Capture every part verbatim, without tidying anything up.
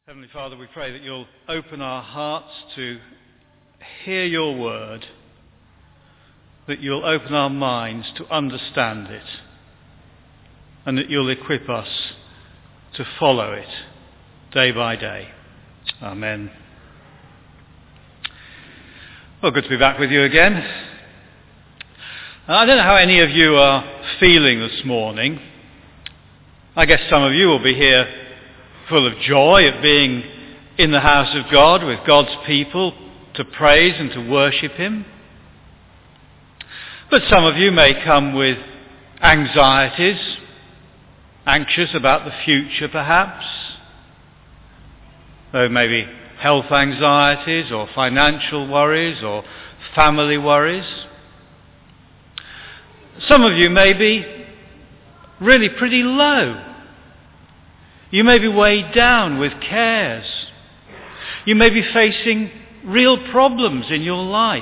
Heavenly Father, we pray that you'll open our hearts to hear your word, that you'll open our minds to understand it, and that you'll equip us to follow it day by day. Amen. Well, good to be back with you again. I don't know how any of you are feeling this morning. I guess some of you will be here full of joy at being in the house of God with God's people to praise and to worship him. But some of you may come with anxieties, anxious about the future perhaps, though maybe health anxieties or financial worries or family worries. Some of you may be really pretty low. You may be weighed down with cares. You may be facing real problems in your life.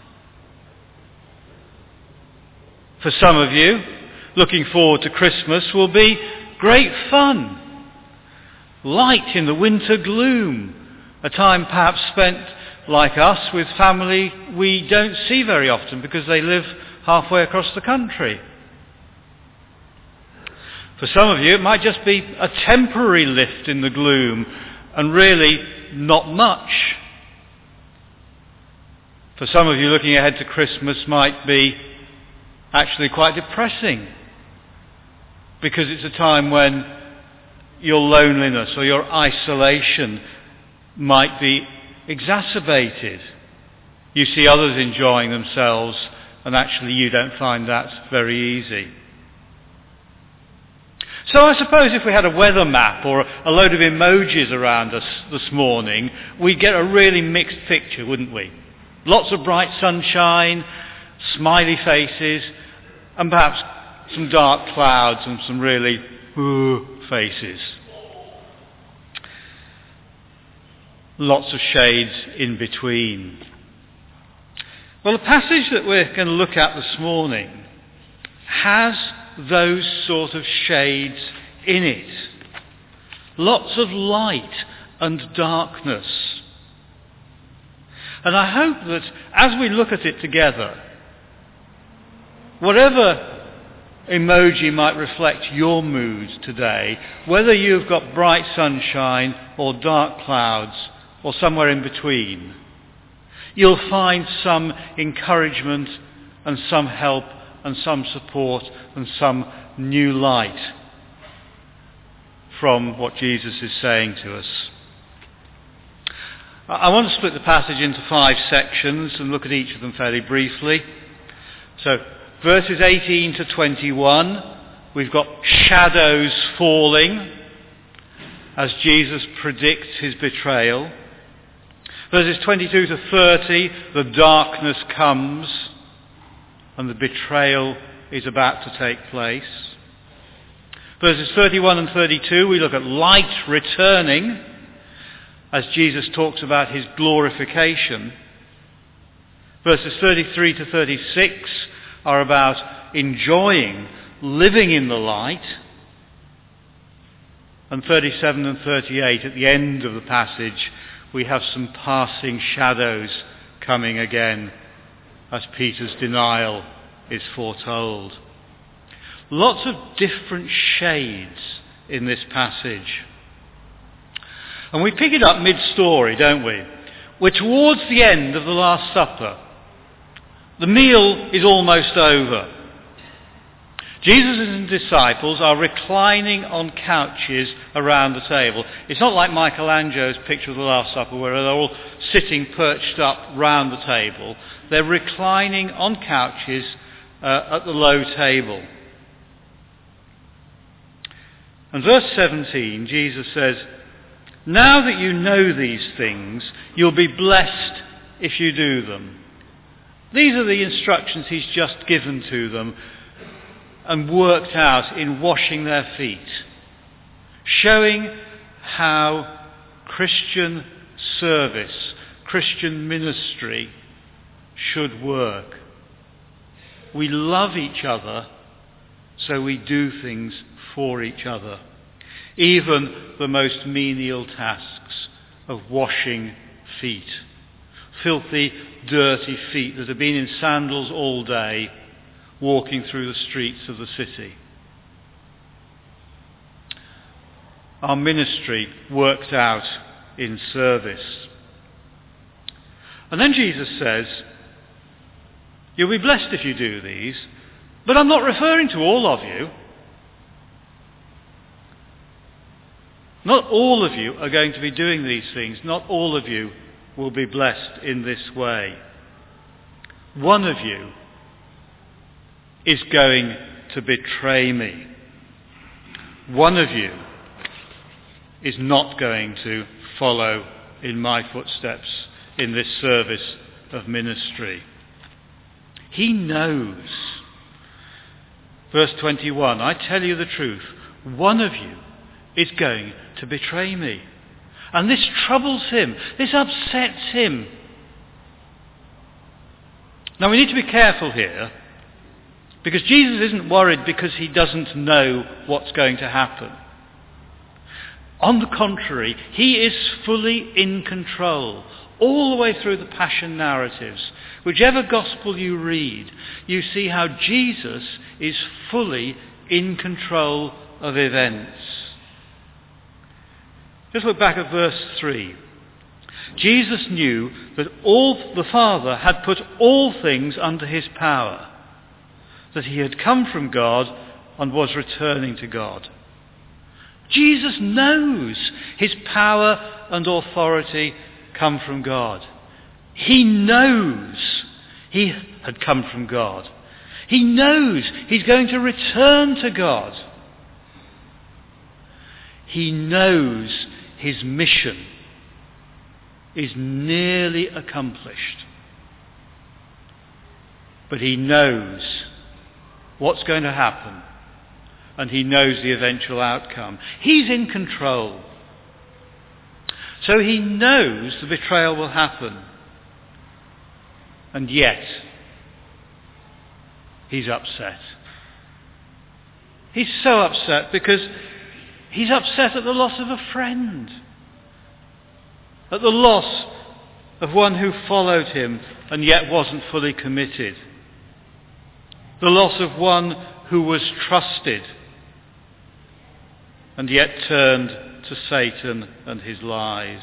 For some of you, looking forward to Christmas will be great fun. Light in the winter gloom, a time perhaps spent, like us, with family we don't see very often because they live halfway across the country. For some of you, it might just be a temporary lift in the gloom and really not much. For some of you, looking ahead to Christmas might be actually quite depressing because it's a time when your loneliness or your isolation might be exacerbated. You see others enjoying themselves and actually you don't find that very easy. So I suppose if we had a weather map or a load of emojis around us this morning, we'd get a really mixed picture, wouldn't we? Lots of bright sunshine, smiley faces, and perhaps some dark clouds and some really ooh faces. Lots of shades in between. Well, the passage that we're going to look at this morning has those sort of shades in it. Lots of light and darkness. And I hope that as we look at it together, whatever emoji might reflect your mood today, whether you've got bright sunshine or dark clouds or somewhere in between, you'll find some encouragement and some help and some support and some new light from what Jesus is saying to us. I want to split the passage into five sections and look at each of them fairly briefly. So, verses eighteen to twenty-one, we've got shadows falling as Jesus predicts his betrayal. Verses twenty-two to thirty, the darkness comes and the betrayal is about to take place. Verses thirty-one and thirty-two, we look at light returning as Jesus talks about his glorification. Verses thirty-three to thirty-six are about enjoying, living in the light. And thirty-seven and thirty-eight, at the end of the passage, we have some passing shadows coming again as Peter's denial is foretold. Lots of different shades in this passage. And we pick it up mid-story, don't we? We're towards the end of the Last Supper. The meal is almost over. Jesus and his disciples are reclining on couches around the table. It's not like Michelangelo's picture of the Last Supper where they're all sitting perched up round the table. They're reclining on couches uh, at the low table. And verse seventeen, Jesus says, "Now that you know these things, you'll be blessed if you do them." These are the instructions he's just given to them and worked out in washing their feet, showing how Christian service, Christian ministry should work. We love each other, so we do things for each other. even the most menial tasks of washing feet, filthy, dirty feet that have been in sandals all day, walking through the streets of the city. Our ministry worked out in service. And then Jesus says, you'll be blessed if you do these, but I'm not referring to all of you. Not all of you are going to be doing these things. Not all of you will be blessed in this way. One of you is going to betray me. One of you is not going to follow in my footsteps in this service of ministry. He knows. Verse twenty-one, I tell you the truth, one of you is going to betray me. And this troubles him. This upsets him. Now we need to be careful here, because Jesus isn't worried because he doesn't know what's going to happen. On the contrary, he is fully in control. All the way through the Passion narratives, whichever gospel you read, you see how Jesus is fully in control of events. Just look back at verse three. Jesus knew that all the Father had put all things under his power, that he had come from God and was returning to God. Jesus knows his power and authority come from God. He knows he had come from God. He knows he's going to return to God. He knows his mission is nearly accomplished. But he knows what's going to happen, and he knows the eventual outcome. He's in control. So he knows the betrayal will happen. And yet, he's upset. He's so upset because he's upset at the loss of a friend. At the loss of one who followed him and yet wasn't fully committed. The loss of one who was trusted and yet turned to Satan and his lies.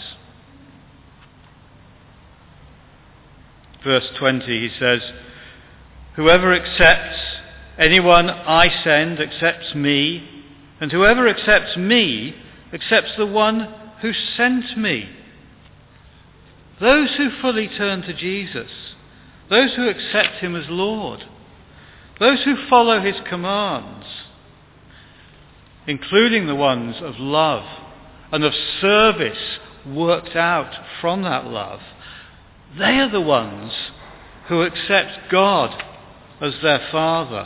Verse twenty, he says, whoever accepts anyone I send accepts me, and whoever accepts me accepts the one who sent me. Those who fully turn to Jesus, those who accept him as Lord, those who follow his commands, including the ones of love and of service worked out from that love, they are the ones who accept God as their Father.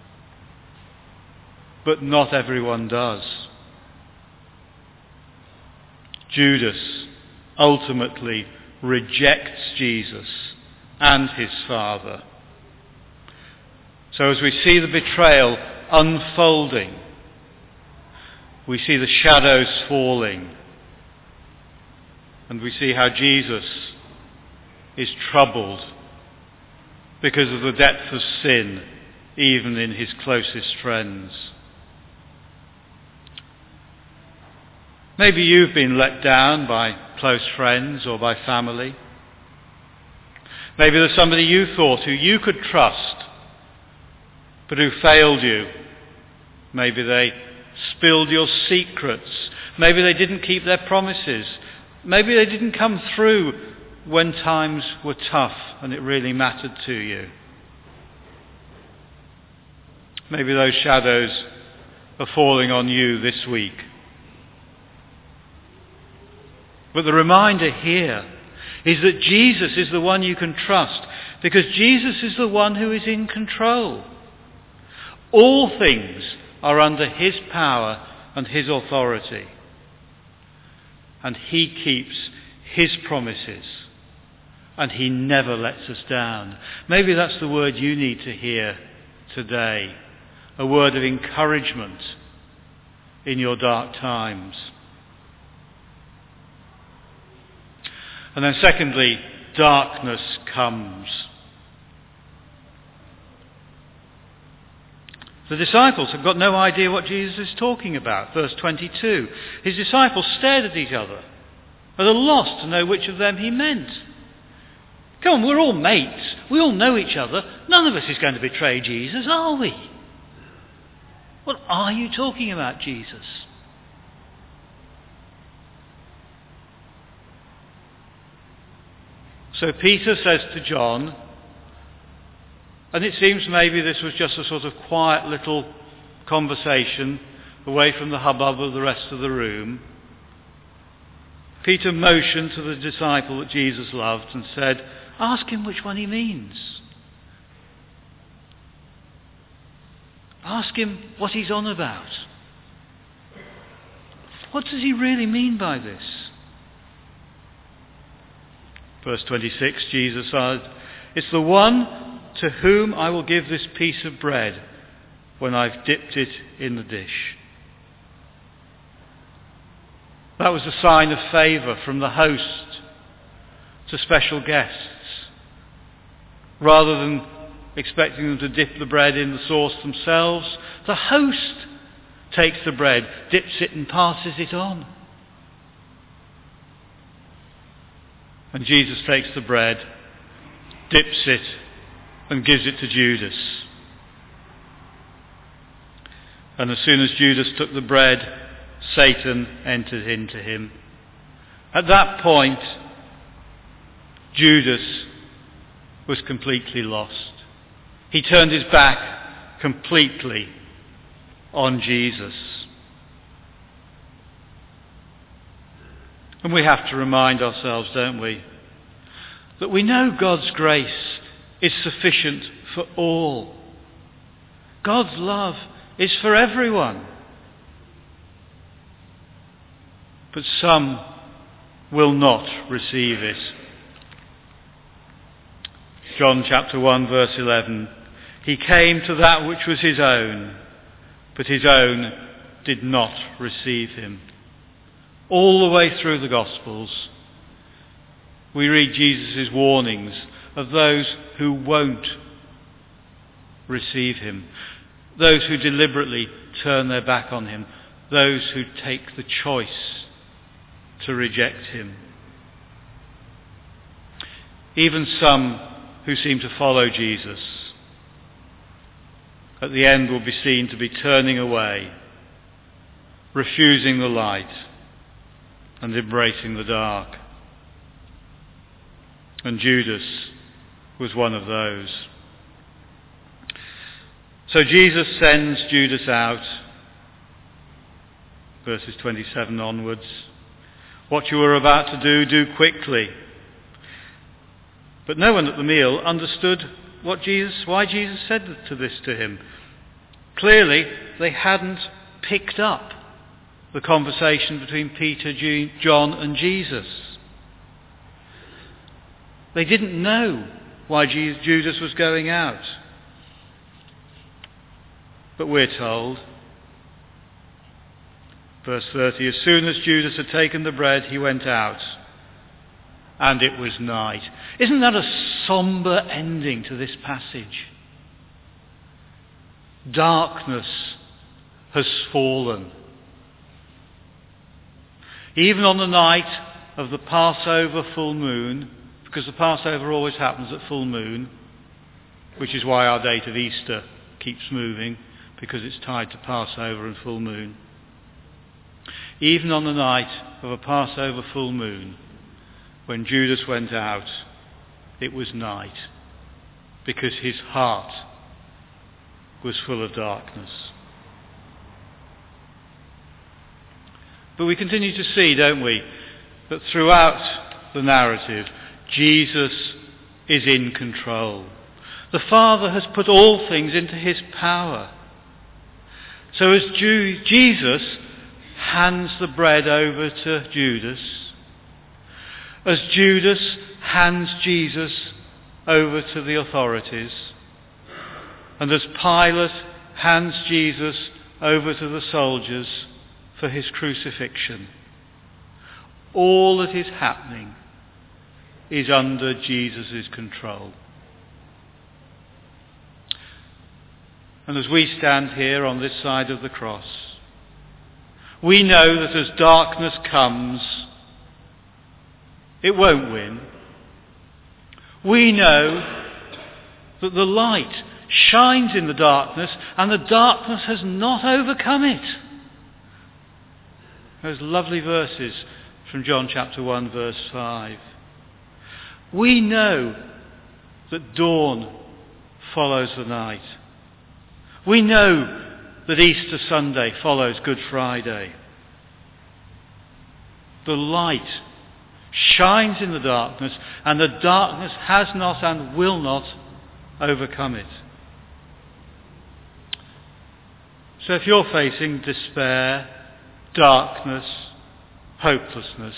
But not everyone does. Judas ultimately rejects Jesus and his Father. So as we see the betrayal unfolding, we see the shadows falling, and we see how Jesus is troubled because of the depth of sin, even in his closest friends. Maybe you've been let down by close friends or by family. Maybe there's somebody you thought who you could trust, but who failed you. Maybe they spilled your secrets. Maybe they didn't keep their promises. Maybe they didn't come through when times were tough and it really mattered to you. Maybe those shadows are falling on you this week. But the reminder here is that Jesus is the one you can trust, because Jesus is the one who is in control. All things are under his power and his authority. And he keeps his promises. And he never lets us down. Maybe that's the word you need to hear today. A word of encouragement. in your dark times. And then secondly, darkness comes. The disciples have got no idea what Jesus is talking about. Verse twenty-two. His disciples stared at each other, at a loss to know which of them he meant. Come on, we're all mates. We all know each other. None of us is going to betray Jesus, are we? What are you talking about, Jesus? So Peter says to John, and it seems maybe this was just a sort of quiet little conversation away from the hubbub of the rest of the room. Peter motioned to the disciple that Jesus loved and said, ask him which one he means. Ask him what he's on about. What does he really mean by this? Verse twenty-six, Jesus said, it's the one to whom I will give this piece of bread when I've dipped it in the dish. That was a sign of favour from the host to special guests. Rather than expecting them to dip the bread in the sauce themselves, the host takes the bread, dips it and passes it on. And Jesus takes the bread, dips it and gives it to Judas. And as soon as Judas took the bread, Satan entered into him. At that point, Judas was completely lost. He turned his back completely on Jesus. And we have to remind ourselves, don't we, that we know God's grace is sufficient for all. God's love is for everyone. But some will not receive it. John chapter one verse eleven. He came to that which was his own, but his own did not receive him. All the way through the Gospels, we read Jesus' warnings of those who won't receive him, those who deliberately turn their back on him, those who take the choice to reject him. Even some who seem to follow Jesus, at the end will be seen to be turning away, refusing the light and embracing the dark. And Judas was one of those. So Jesus sends Judas out, verses twenty-seven onwards. What you are about to do, do quickly. But no one at the meal understood what Jesus, why Jesus said to this to him. Clearly, they hadn't picked up the conversation between Peter, John and Jesus. They didn't know why Judas was going out. But we're told, verse thirty, as soon as Judas had taken the bread, he went out, and it was night. Isn't that a sombre ending to this passage? Darkness has fallen. Even on the night of the Passover full moon, because the Passover always happens at full moon, which is why our date of Easter keeps moving, because it's tied to Passover and full moon. Even on the night of a Passover full moon, when Judas went out, it was night, because his heart was full of darkness. But we continue to see, don't we, that throughout the narrative, Jesus is in control. The Father has put all things into his power. So as Ju- Jesus hands the bread over to Judas, as Judas hands Jesus over to the authorities, and as Pilate hands Jesus over to the soldiers, for his crucifixion. All that is happening is under Jesus' control. And as we stand here on this side of the cross, we know that as darkness comes, it won't win. We know that the light shines in the darkness, and the darkness has not overcome it. Those lovely verses from John chapter one, verse five. We know that dawn follows the night. We know that Easter Sunday follows Good Friday. The light shines in the darkness, and the darkness has not and will not overcome it. So if you're facing despair, darkness, hopelessness,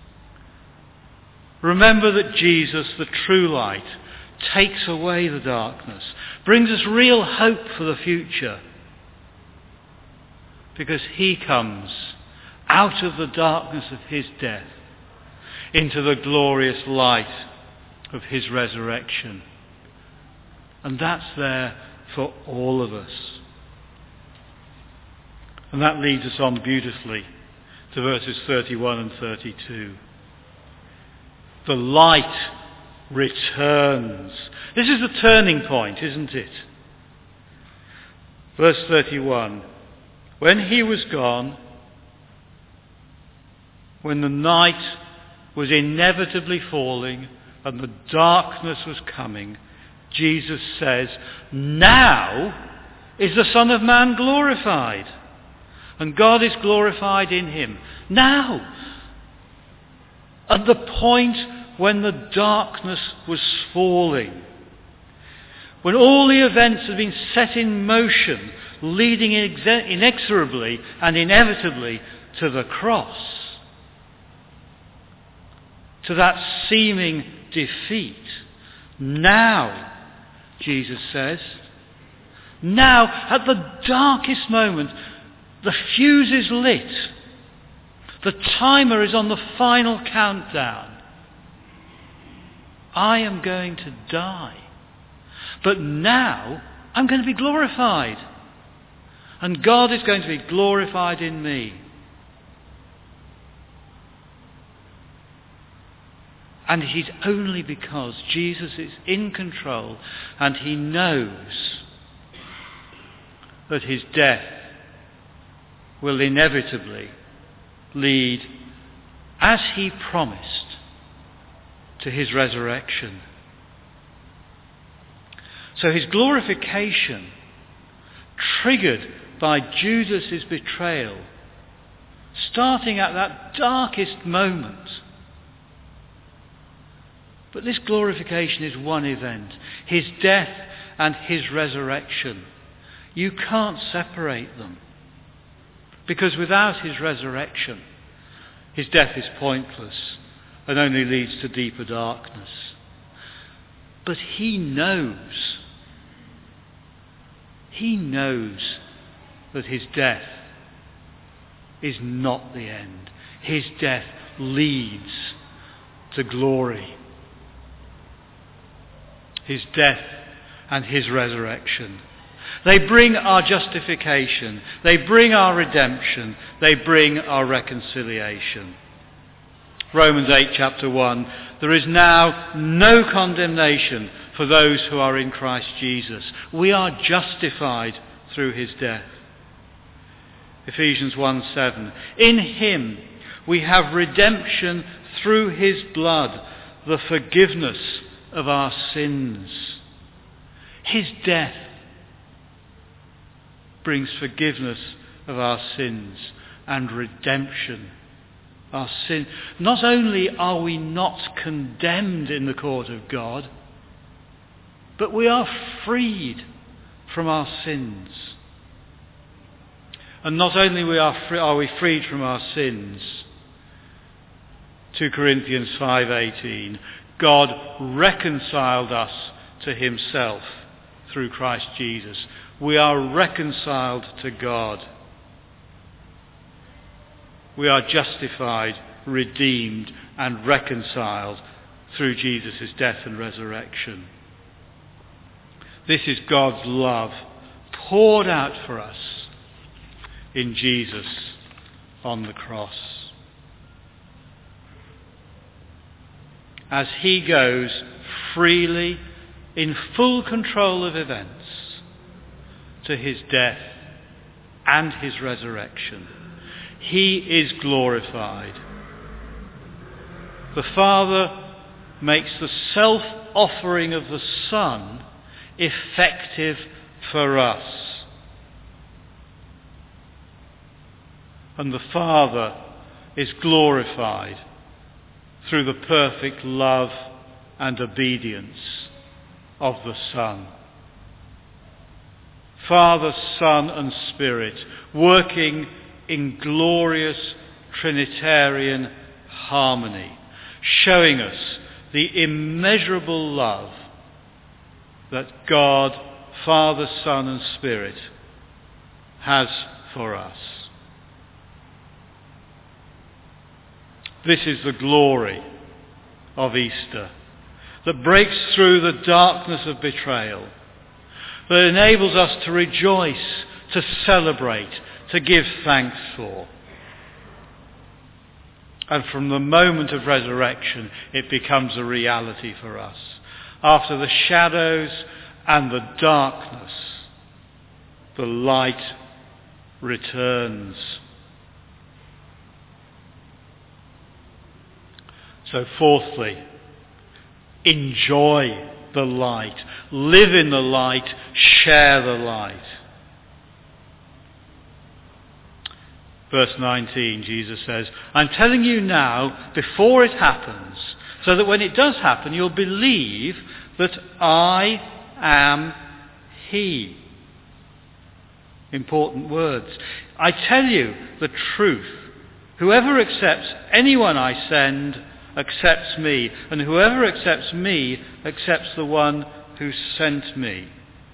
remember that Jesus, the true light, takes away the darkness, brings us real hope for the future, because he comes out of the darkness of his death into the glorious light of his resurrection. And that's there for all of us. And that leads us on beautifully to verses thirty-one and thirty-two. The light returns. This is the turning point, isn't it? Verse thirty-one. When he was gone, when the night was inevitably falling and the darkness was coming, Jesus says, now is the Son of Man glorified, and God is glorified in him. Now, at the point when the darkness was falling, when all the events had been set in motion, leading inexorably and inevitably to the cross, to that seeming defeat. Now, Jesus says, now, at the darkest moment, the fuse is lit. The timer is on the final countdown. I am going to die. But now, I'm going to be glorified. And God is going to be glorified in me. And it is only because Jesus is in control and he knows that his death will inevitably lead, as he promised, to his resurrection. So his glorification, triggered by Judas' betrayal, starting at that darkest moment. But this glorification is one event, his death and his resurrection. You can't separate them, because without his resurrection, his death is pointless and only leads to deeper darkness. But he knows, he knows that his death is not the end. His death leads to glory. His death and his resurrection. They bring our justification. They bring our redemption. They bring our reconciliation. Romans eight, chapter one. There is now no condemnation for those who are in Christ Jesus. We are justified through his death. Ephesians one, seven. In him we have redemption through his blood, the forgiveness of our sins. His death brings forgiveness of our sins and redemption. Our sin. Not only are we not condemned in the court of God, but we are freed from our sins. And not only we are, free, are we freed from our sins, Second Corinthians five eighteen, God reconciled us to himself through Christ Jesus. We are reconciled to God. we are justified, redeemed, and reconciled through Jesus' death and resurrection. This is God's love poured out for us in Jesus on the cross. As he goes freely, in full control of events, to his death and his resurrection, he is glorified. The Father makes the self-offering of the Son effective for us. And the Father is glorified through the perfect love and obedience of the Son. Father, Son and Spirit working in glorious Trinitarian harmony, showing us the immeasurable love that God, Father, Son and Spirit has for us. This is the glory of Easter that breaks through the darkness of betrayal, that enables us to rejoice, to celebrate, to give thanks for. And from the moment of resurrection, it becomes a reality for us. After the shadows and the darkness, the light returns. So fourthly, enjoy the light. Live in the light. Share the light. Verse nineteen, Jesus says, I'm telling you now before it happens, so that when it does happen, you'll believe that I am he. Important words. I tell you the truth. Whoever accepts anyone I send accepts me, and whoever accepts me accepts the one who sent me.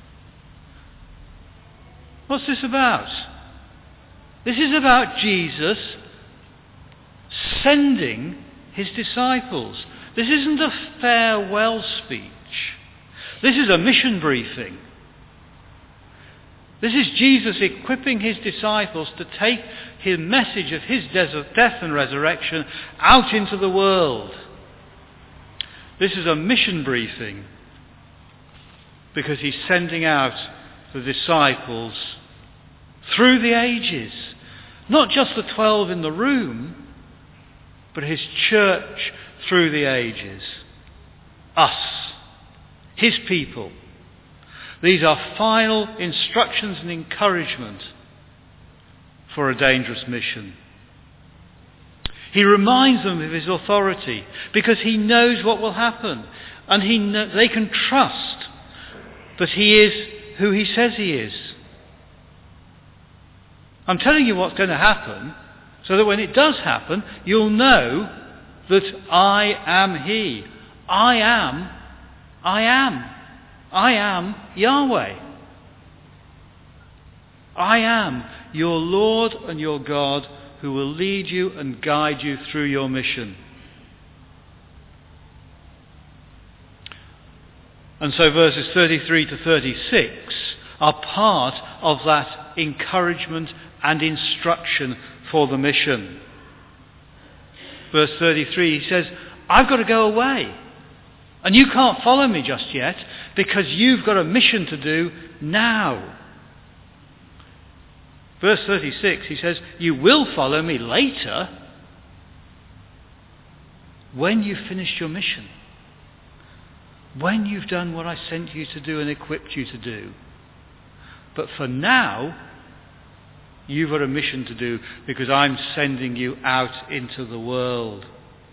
What's this about? This is about Jesus sending his disciples. This isn't a farewell speech. This is a mission briefing. This is Jesus equipping his disciples to take his message of his death and resurrection out into the world. This is a mission briefing because he's sending out the disciples through the ages. Not just the twelve in the room, but his church through the ages. Us, his people. These are final instructions and encouragement for a dangerous mission. He reminds them of his authority because he knows what will happen, and he kn- they can trust that he is who he says he is. I'm telling you what's going to happen so that when it does happen, you'll know that I am he. I am, I am, I am Yahweh. I am your Lord and your God who will lead you and guide you through your mission. And so verses thirty-three to thirty-six are part of that encouragement and instruction for the mission. Verse thirty-three, he says, I've got to go away. And you can't follow me just yet because you've got a mission to do now. Verse thirty-six, he says, you will follow me later when you've finished your mission. When you've done what I sent you to do and equipped you to do. But for now, you've got a mission to do because I'm sending you out into the world.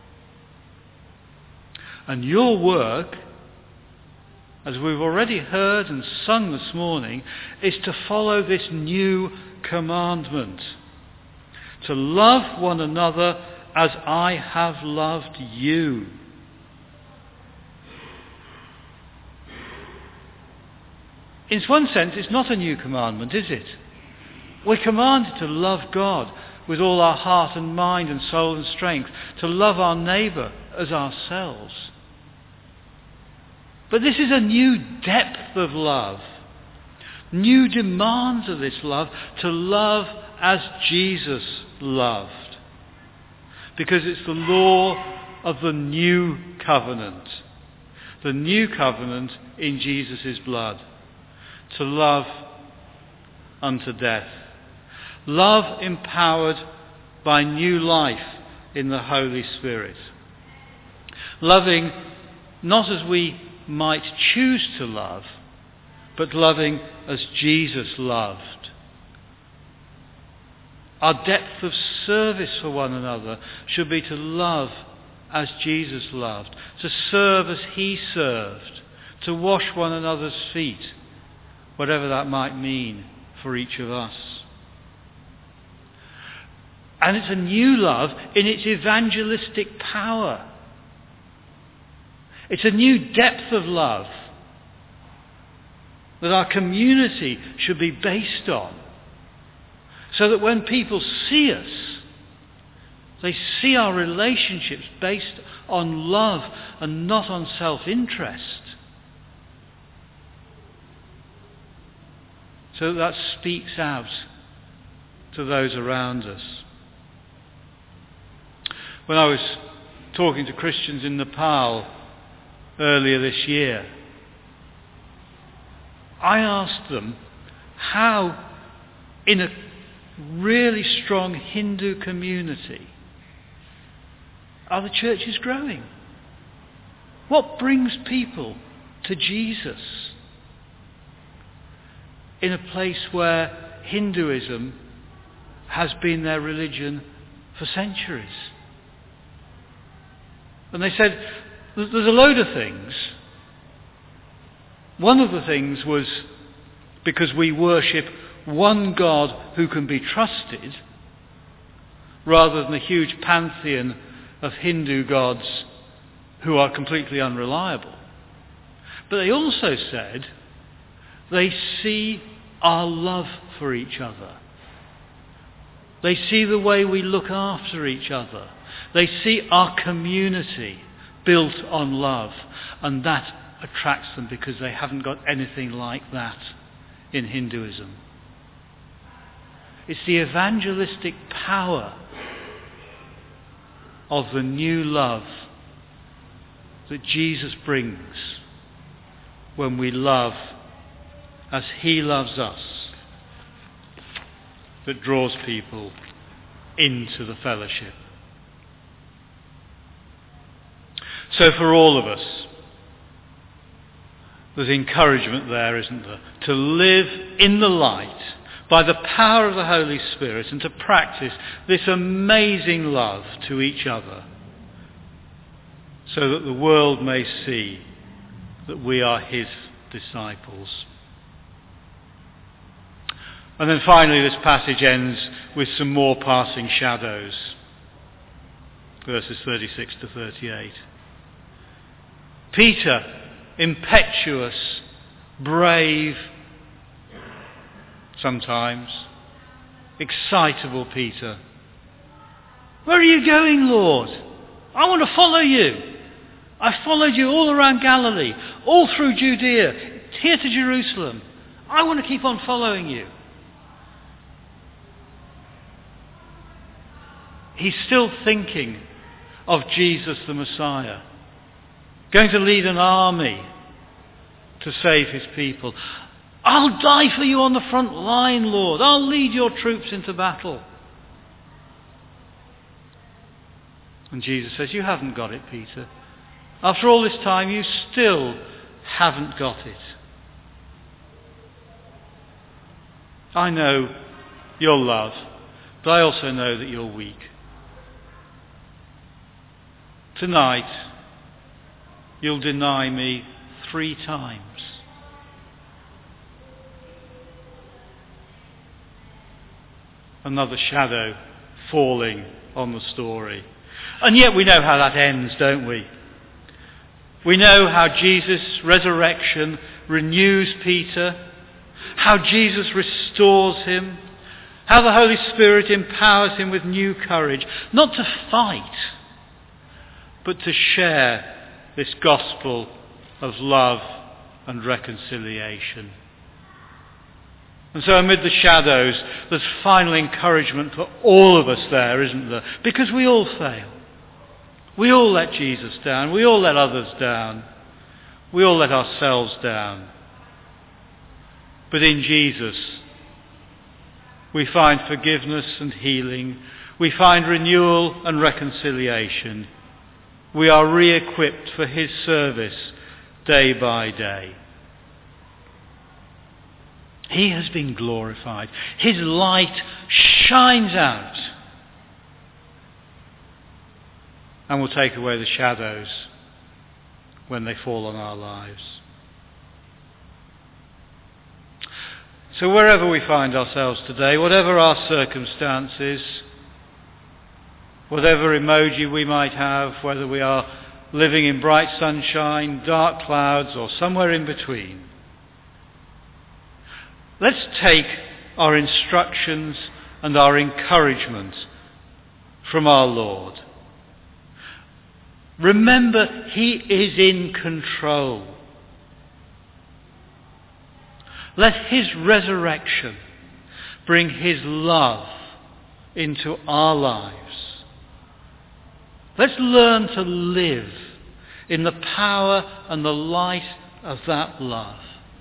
And your work, as we've already heard and sung this morning, is to follow this new commandment. To love one another as I have loved you. In one sense, it's not a new commandment, is it? We're commanded to love God with all our heart and mind and soul and strength, to love our neighbour as ourselves. But this is a new depth of love, new demands of this love, to love as Jesus loved. Because it's the law of the new covenant, the new covenant in Jesus' blood, to love unto death. Love empowered by new life in the Holy Spirit. Loving not as we might choose to love, but loving as Jesus loved. Our depth of service for one another should be to love as Jesus loved, to serve as he served, to wash one another's feet, whatever that might mean for each of us. And it's a new love in its evangelistic power. It's a new depth of love that our community should be based on, so that when people see us, they see our relationships based on love and not on self-interest. So that speaks out to those around us. When I was talking to Christians in Nepal earlier this year, I asked them how, in a really strong Hindu community, are the churches growing? What brings people to Jesus in a place where Hinduism has been their religion for centuries? And they said, there's a load of things. One of the things was because we worship one God who can be trusted, rather than a huge pantheon of Hindu gods who are completely unreliable. But they also said they see our love for each other. They see the way we look after each other. They see our community built on love, and that attracts them because they haven't got anything like that in Hinduism. It's the evangelistic power of the new love that Jesus brings when we love as he loves us that draws people into the fellowship. So for all of us, there's encouragement there, isn't there? To live in the light by the power of the Holy Spirit and to practice this amazing love to each other, so that the world may see that we are his disciples. And then finally this passage ends with some more passing shadows. Verses thirty-six to thirty-eight. Peter, impetuous, brave, sometimes, excitable Peter. Where are you going, Lord? I want to follow you. I followed you all around Galilee, all through Judea, here to Jerusalem. I want to keep on following you. He's still thinking of Jesus the Messiah, going to lead an army to save his people. I'll die for you on the front line, Lord. I'll lead your troops into battle. And Jesus says, you haven't got it, Peter. After all this time, you still haven't got it. I know your love, but I also know that you're weak. Tonight, you'll deny me three times. Another shadow falling on the story. And yet we know how that ends, don't we? We know how Jesus' resurrection renews Peter, how Jesus restores him, How the Holy Spirit empowers him with new courage, not to fight, but to share this gospel of love and reconciliation. And so amid the shadows, there's final encouragement for all of us there, isn't there? Because we all fail. We all let Jesus down. We all let others down. We all let ourselves down. But in Jesus, we find forgiveness and healing. We find renewal and reconciliation. We are re-equipped for his service day by day. He has been glorified. His light shines out and will take away the shadows when they fall on our lives. So wherever we find ourselves today, whatever our circumstances, whatever emoji we might have, whether we are living in bright sunshine, dark clouds, or somewhere in between, let's take our instructions and our encouragement from our Lord. Remember, he is in control. Let his resurrection bring his love into our lives. Let's learn to live in the power and the light of that love.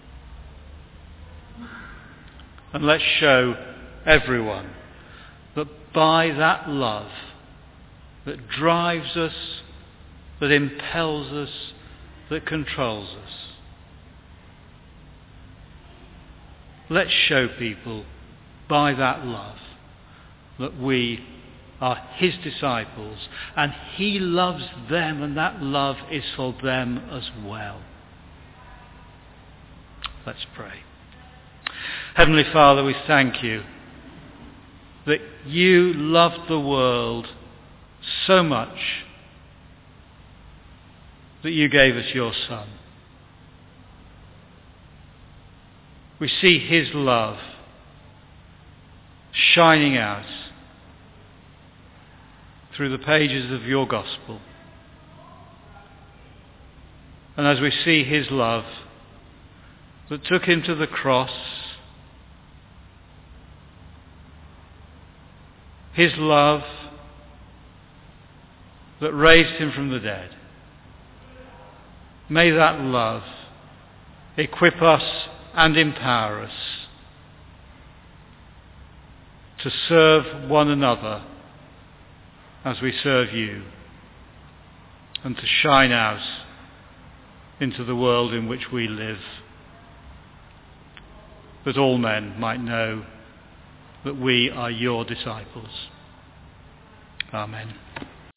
And let's show everyone that by that love that drives us, that impels us, that controls us, let's show people by that love that we are his disciples and he loves them and that love is for them as well. Let's pray. Heavenly Father, we thank you that you loved the world so much that you gave us your Son. We see his love shining out through the pages of your gospel. And as we see his love that took him to the cross, his love that raised him from the dead, may that love equip us and empower us to serve one another as we serve you, and to shine out into the world in which we live, that all men might know that we are your disciples. Amen.